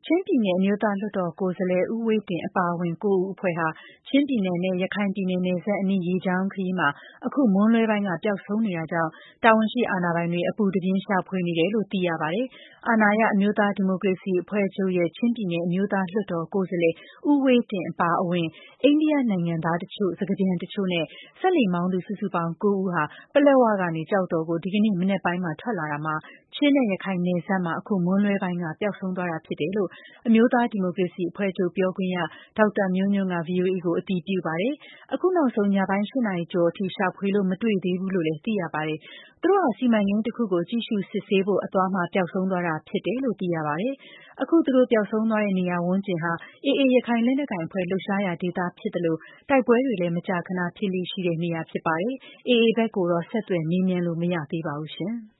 ချင်းပြည်နယ်အမျိုးသားလွှတ်တော်ကိုယ်စားလှယ်ဦးဝှေ့တင်းအပါအဝင် 9 ဦးအဖွဲ့ဟာ ချင်းပြည်နယ်နဲ့ရခိုင်ပြည်နယ်နယ်စပ်အနီးရေကြောင်းခရီးမှာအခုမွန်းလွဲပိုင်းကပျောက်ဆုံးနေတာကြောင့်တာဝန်ရှိအာဏာပိုင်တွေအပူတပြင်းရှာဖွေနေတယ်လို့သိရပါတယ်။ အာဏာရအမျိုးသားဒီမိုကရေစီအဖွဲ့ချုပ်ရဲ့ချင်းပြည်နယ်အမျိုးသားလွှတ်တော်ကိုယ်စားလှယ်ဦးဝှေ့တင်းအပါအဝင် အိန္ဒိယနိုင်ငံသားတချို့ စကားပြန်တချို့နဲ့စက်လှေမောင်းသူစုစုပေါင်း 9 ဦးဟာ ပလက်ဝကနေကျောက်တော်ကိုဒီကနေ့မနက်ပိုင်းမှာထွက်လာတာမှာ ချင်းနဲ့ရခိုင်နယ်စပ်မှာအခုမွန်းလွဲပိုင်းကပျောက်ဆုံးသွားတာဖြစ်တယ်လို့အမျိုးသားဒီမိုကရေစီအဖွဲ့ချုပ်ပြောခွင့်ရဒေါက်တာမျိုးညွန့်က VOA ကိုအတည်ပြုပါတယ်။ အခုနောက်ဆုံးညပိုင်း 8 နာရီကျော်အထိရှာဖွေလို့မတွေ့သေးဘူးလို့လည်းသိရပါတယ်။ သူတို့ဟာစီမံကိန်းတခုကိုကြည့်ရှုစစ်ဆေးဖို့အသွားမှာပျောက်ဆုံးသွားတာဖြစ်တယ်လို့သိရပါတယ်။ အခုသူတို့ပျောက်ဆုံးသွားတဲ့နေရာဝန်းကျင်ဟာ AA ရခိုင်လက်နက်ကိုင်အဖွဲ့လှုပ်ရှားရာဒေသဖြစ်သလိုတိုက်ပွဲတွေလည်းမကြာခဏဖြစ်လေ့ရှိတဲ့နေရာဖြစ်ပါတယ်။ AA ဘက်ကိုတော့ဆက်သွယ်မေးမြန်းလို့မရသေးပါဘူး။